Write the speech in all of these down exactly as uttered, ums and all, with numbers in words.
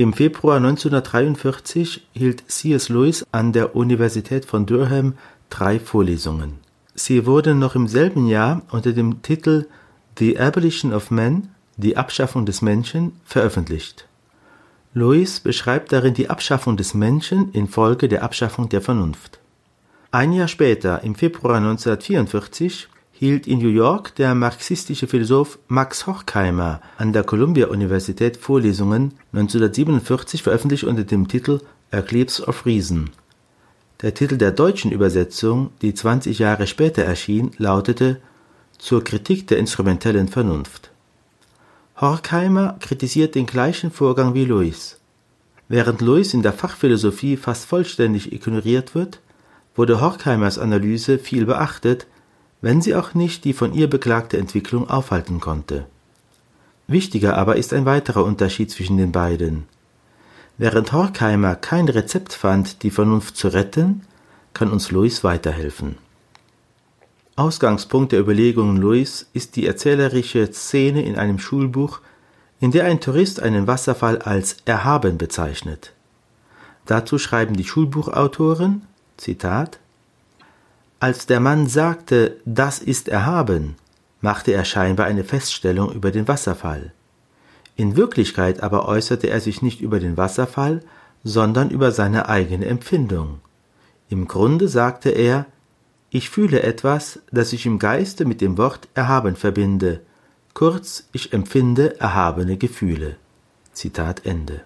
Im Februar neunzehnhundertdreiundvierzig hielt C S Lewis an der Universität von Durham drei Vorlesungen. Sie wurden noch im selben Jahr unter dem Titel The Abolition of Man, die Abschaffung des Menschen, veröffentlicht. Lewis beschreibt darin die Abschaffung des Menschen infolge der Abschaffung der Vernunft. Ein Jahr später, im Februar neunzehnhundertvierundvierzig, hielt in New York der marxistische Philosoph Max Horkheimer an der Columbia-Universität Vorlesungen, neunzehnhundertsiebenundvierzig veröffentlicht unter dem Titel Eclipse of Reason. Der Titel der deutschen Übersetzung, die zwanzig Jahre später erschien, lautete Zur Kritik der instrumentellen Vernunft. Horkheimer kritisiert den gleichen Vorgang wie Lewis. Während Lewis in der Fachphilosophie fast vollständig ignoriert wird, wurde Horkheimers Analyse viel beachtet, wenn sie auch nicht die von ihr beklagte Entwicklung aufhalten konnte. Wichtiger aber ist ein weiterer Unterschied zwischen den beiden. Während Horkheimer kein Rezept fand, die Vernunft zu retten, kann uns Lewis weiterhelfen. Ausgangspunkt der Überlegungen Lewis ist die erzählerische Szene in einem Schulbuch, in der ein Tourist einen Wasserfall als erhaben bezeichnet. Dazu schreiben die Schulbuchautoren, Zitat, Als der Mann sagte, das ist erhaben, machte er scheinbar eine Feststellung über den Wasserfall. In Wirklichkeit aber äußerte er sich nicht über den Wasserfall, sondern über seine eigene Empfindung. Im Grunde sagte er, ich fühle etwas, das ich im Geiste mit dem Wort erhaben verbinde. Kurz, ich empfinde erhabene Gefühle. Zitat Ende.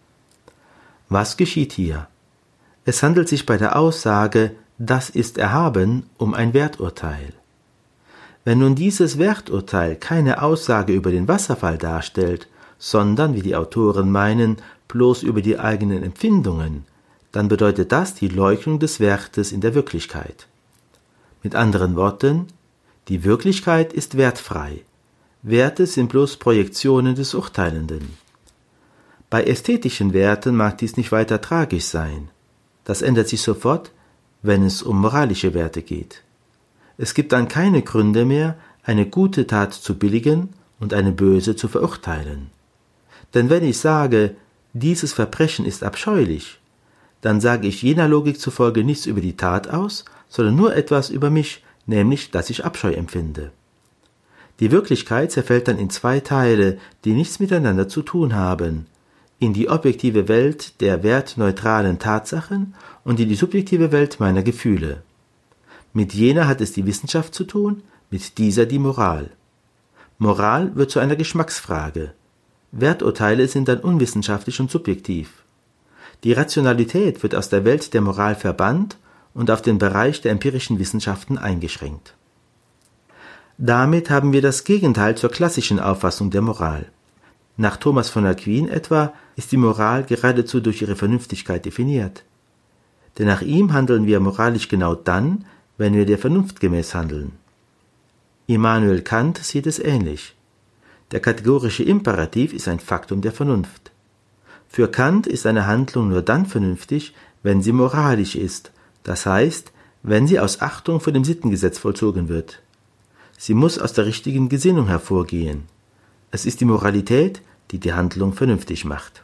Was geschieht hier? Es handelt sich bei der Aussage, das ist erhaben, um ein Werturteil. Wenn nun dieses Werturteil keine Aussage über den Wasserfall darstellt, sondern, wie die Autoren meinen, bloß über die eigenen Empfindungen, dann bedeutet das die Leugnung des Wertes in der Wirklichkeit. Mit anderen Worten, die Wirklichkeit ist wertfrei. Werte sind bloß Projektionen des Urteilenden. Bei ästhetischen Werten mag dies nicht weiter tragisch sein. Das ändert sich sofort, wenn es um moralische Werte geht. Es gibt dann keine Gründe mehr, eine gute Tat zu billigen und eine böse zu verurteilen. Denn wenn ich sage, dieses Verbrechen ist abscheulich, dann sage ich jener Logik zufolge nichts über die Tat aus, sondern nur etwas über mich, nämlich, dass ich Abscheu empfinde. Die Wirklichkeit zerfällt dann in zwei Teile, die nichts miteinander zu tun haben, in die objektive Welt der wertneutralen Tatsachen und in die subjektive Welt meiner Gefühle. Mit jener hat es die Wissenschaft zu tun, mit dieser die Moral. Moral wird zu einer Geschmacksfrage. Werturteile sind dann unwissenschaftlich und subjektiv. Die Rationalität wird aus der Welt der Moral verbannt und auf den Bereich der empirischen Wissenschaften eingeschränkt. Damit haben wir das Gegenteil zur klassischen Auffassung der Moral. Nach Thomas von Aquin etwa ist die Moral geradezu durch ihre Vernünftigkeit definiert. Denn nach ihm handeln wir moralisch genau dann, wenn wir der Vernunft gemäß handeln. Immanuel Kant sieht es ähnlich. Der kategorische Imperativ ist ein Faktum der Vernunft. Für Kant ist eine Handlung nur dann vernünftig, wenn sie moralisch ist, das heißt, wenn sie aus Achtung vor dem Sittengesetz vollzogen wird. Sie muss aus der richtigen Gesinnung hervorgehen. Es ist die Moralität, die die Handlung vernünftig macht.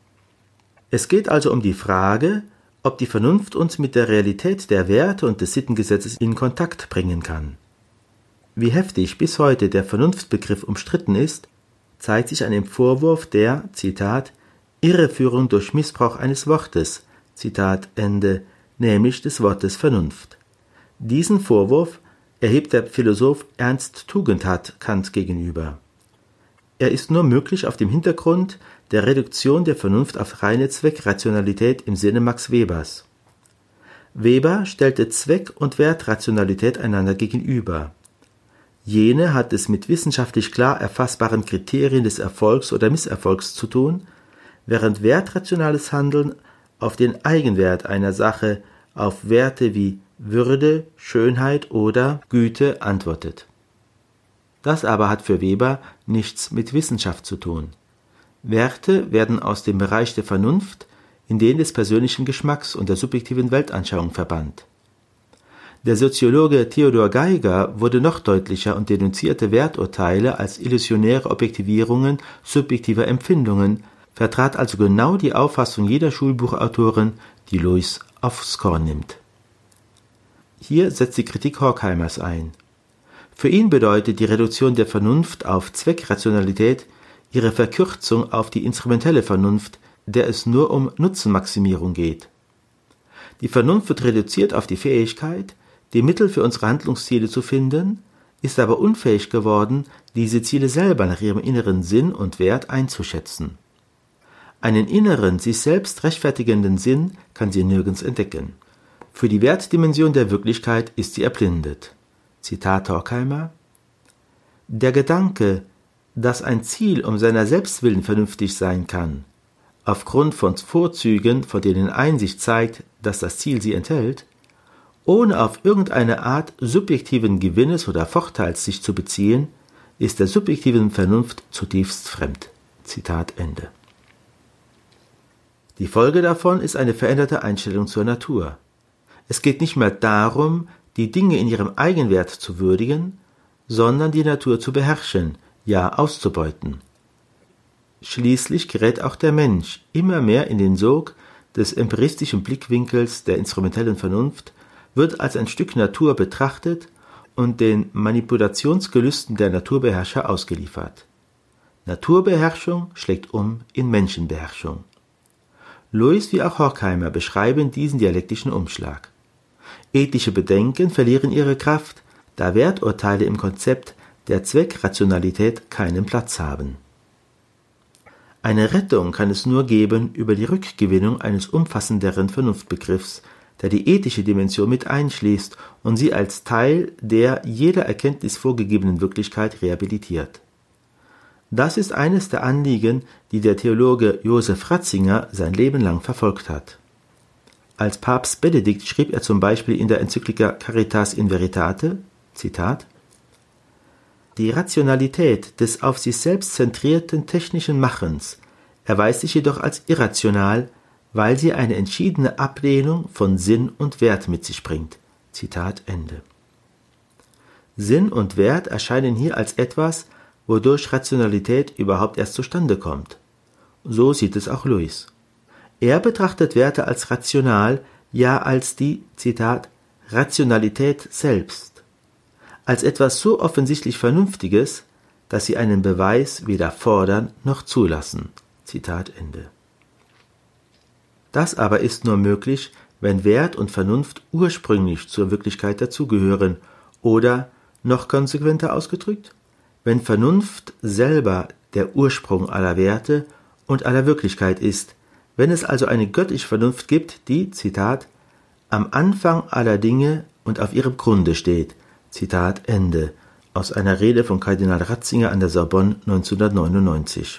Es geht also um die Frage, ob die Vernunft uns mit der Realität der Werte und des Sittengesetzes in Kontakt bringen kann. Wie heftig bis heute der Vernunftbegriff umstritten ist, zeigt sich an dem Vorwurf der, Zitat, Irreführung durch Missbrauch eines Wortes, Zitat Ende, nämlich des Wortes Vernunft. Diesen Vorwurf erhebt der Philosoph Ernst Tugendhat Kant gegenüber. Er ist nur möglich auf dem Hintergrund der Reduktion der Vernunft auf reine Zweckrationalität im Sinne Max Webers. Weber stellte Zweck- und Wertrationalität einander gegenüber. Jene hat es mit wissenschaftlich klar erfassbaren Kriterien des Erfolgs oder Misserfolgs zu tun, während wertrationales Handeln auf den Eigenwert einer Sache, auf Werte wie Würde, Schönheit oder Güte antwortet. Das aber hat für Weber nichts mit Wissenschaft zu tun. Werte werden aus dem Bereich der Vernunft in den des persönlichen Geschmacks und der subjektiven Weltanschauung verbannt. Der Soziologe Theodor Geiger wurde noch deutlicher und denunzierte Werturteile als illusionäre Objektivierungen subjektiver Empfindungen, vertrat also genau die Auffassung jeder Schulbuchautorin, die Lewis aufs Korn nimmt. Hier setzt die Kritik Horkheimers ein. Für ihn bedeutet die Reduktion der Vernunft auf Zweckrationalität ihre Verkürzung auf die instrumentelle Vernunft, der es nur um Nutzenmaximierung geht. Die Vernunft wird reduziert auf die Fähigkeit, die Mittel für unsere Handlungsziele zu finden, ist aber unfähig geworden, diese Ziele selber nach ihrem inneren Sinn und Wert einzuschätzen. Einen inneren, sich selbst rechtfertigenden Sinn kann sie nirgends entdecken. Für die Wertdimension der Wirklichkeit ist sie erblindet. Zitat Horkheimer: Der Gedanke, dass ein Ziel um seiner selbst willen vernünftig sein kann, aufgrund von Vorzügen, von denen Einsicht zeigt, dass das Ziel sie enthält, ohne auf irgendeine Art subjektiven Gewinnes oder Vorteils sich zu beziehen, ist der subjektiven Vernunft zutiefst fremd. Zitat Ende. Die Folge davon ist eine veränderte Einstellung zur Natur. Es geht nicht mehr darum, die Dinge in ihrem Eigenwert zu würdigen, sondern die Natur zu beherrschen, ja auszubeuten. Schließlich gerät auch der Mensch immer mehr in den Sog des empiristischen Blickwinkels der instrumentellen Vernunft, wird als ein Stück Natur betrachtet und den Manipulationsgelüsten der Naturbeherrscher ausgeliefert. Naturbeherrschung schlägt um in Menschenbeherrschung. Lewis wie auch Horkheimer beschreiben diesen dialektischen Umschlag. Ethische Bedenken verlieren ihre Kraft, da Werturteile im Konzept der Zweckrationalität keinen Platz haben. Eine Rettung kann es nur geben über die Rückgewinnung eines umfassenderen Vernunftbegriffs, der die ethische Dimension mit einschließt und sie als Teil der jeder Erkenntnis vorgegebenen Wirklichkeit rehabilitiert. Das ist eines der Anliegen, die der Theologe Josef Ratzinger sein Leben lang verfolgt hat. Als Papst Benedikt schrieb er zum Beispiel in der Enzyklika Caritas in Veritate, Zitat: Die Rationalität des auf sich selbst zentrierten technischen Machens erweist sich jedoch als irrational, weil sie eine entschiedene Ablehnung von Sinn und Wert mit sich bringt. Zitat Ende. Sinn und Wert erscheinen hier als etwas, wodurch Rationalität überhaupt erst zustande kommt. So sieht es auch Lewis. Er betrachtet Werte als rational, ja als die, Zitat, Rationalität selbst, als etwas so offensichtlich Vernünftiges, dass sie einen Beweis weder fordern noch zulassen. Zitat Ende. Das aber ist nur möglich, wenn Wert und Vernunft ursprünglich zur Wirklichkeit dazugehören oder, noch konsequenter ausgedrückt, wenn Vernunft selber der Ursprung aller Werte und aller Wirklichkeit ist, wenn es also eine göttliche Vernunft gibt, die, Zitat, am Anfang aller Dinge und auf ihrem Grunde steht, Zitat Ende, aus einer Rede von Kardinal Ratzinger an der Sorbonne neunzehnhundertneunundneunzig.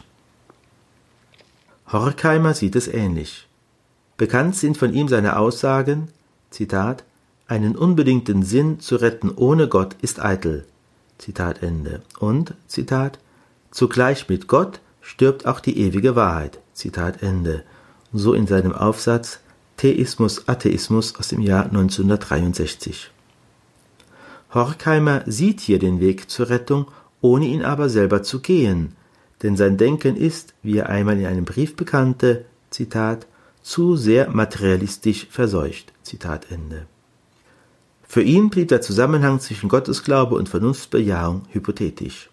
Horkheimer sieht es ähnlich. Bekannt sind von ihm seine Aussagen, Zitat, einen unbedingten Sinn zu retten ohne Gott ist eitel, Zitat Ende, und, Zitat, zugleich mit Gott stirbt auch die ewige Wahrheit, Zitat Ende, so in seinem Aufsatz Theismus, Atheismus aus dem Jahr neunzehnhundertdreiundsechzig. Horkheimer sieht hier den Weg zur Rettung, ohne ihn aber selber zu gehen, denn sein Denken ist, wie er einmal in einem Brief bekannte, Zitat, zu sehr materialistisch verseucht, Zitat Ende. Für ihn blieb der Zusammenhang zwischen Gottesglaube und Vernunftbejahung hypothetisch.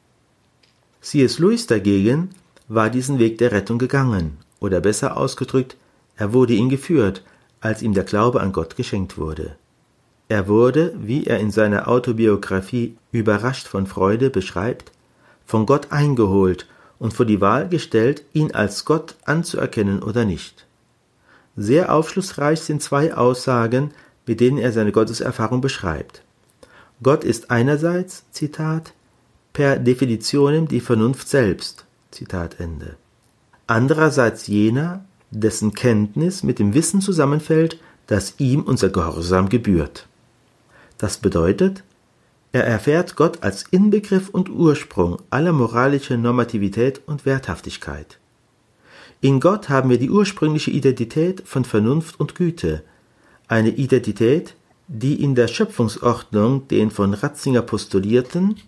C S Lewis dagegen war diesen Weg der Rettung gegangen, oder besser ausgedrückt, er wurde ihn geführt, als ihm der Glaube an Gott geschenkt wurde. Er wurde, wie er in seiner Autobiografie Überrascht von Freude beschreibt, von Gott eingeholt und vor die Wahl gestellt, ihn als Gott anzuerkennen oder nicht. Sehr aufschlussreich sind zwei Aussagen, mit denen er seine Gotteserfahrung beschreibt. Gott ist einerseits, Zitat, per definitionem die Vernunft selbst, Zitat Ende. Andererseits jener, dessen Kenntnis mit dem Wissen zusammenfällt, dass ihm unser Gehorsam gebührt. Das bedeutet, er erfährt Gott als Inbegriff und Ursprung aller moralischen Normativität und Werthaftigkeit. In Gott haben wir die ursprüngliche Identität von Vernunft und Güte, eine Identität, die in der Schöpfungsordnung den von Ratzinger postulierten,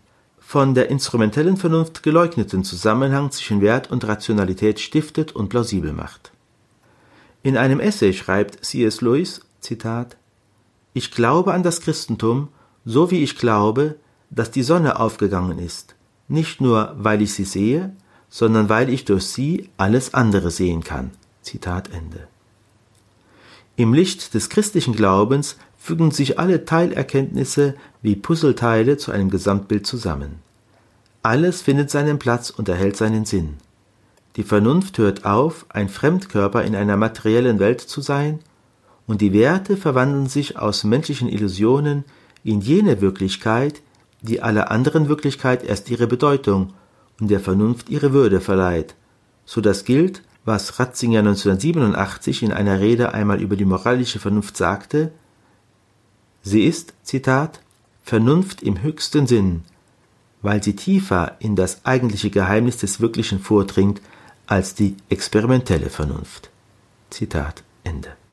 von der instrumentellen Vernunft geleugneten Zusammenhang zwischen Wert und Rationalität stiftet und plausibel macht. In einem Essay schreibt C S Lewis, Zitat, »Ich glaube an das Christentum, so wie ich glaube, dass die Sonne aufgegangen ist, nicht nur, weil ich sie sehe, sondern weil ich durch sie alles andere sehen kann.« Zitat Ende. Im Licht des christlichen Glaubens fügen sich alle Teilerkenntnisse wie Puzzleteile zu einem Gesamtbild zusammen. Alles findet seinen Platz und erhält seinen Sinn. Die Vernunft hört auf, ein Fremdkörper in einer materiellen Welt zu sein, und die Werte verwandeln sich aus menschlichen Illusionen in jene Wirklichkeit, die aller anderen Wirklichkeit erst ihre Bedeutung und der Vernunft ihre Würde verleiht, so dass gilt, was Ratzinger neunzehnhundertsiebenundachtzig in einer Rede einmal über die moralische Vernunft sagte: Sie ist, Zitat, Vernunft im höchsten Sinn, weil sie tiefer in das eigentliche Geheimnis des Wirklichen vordringt als die experimentelle Vernunft. Zitat Ende.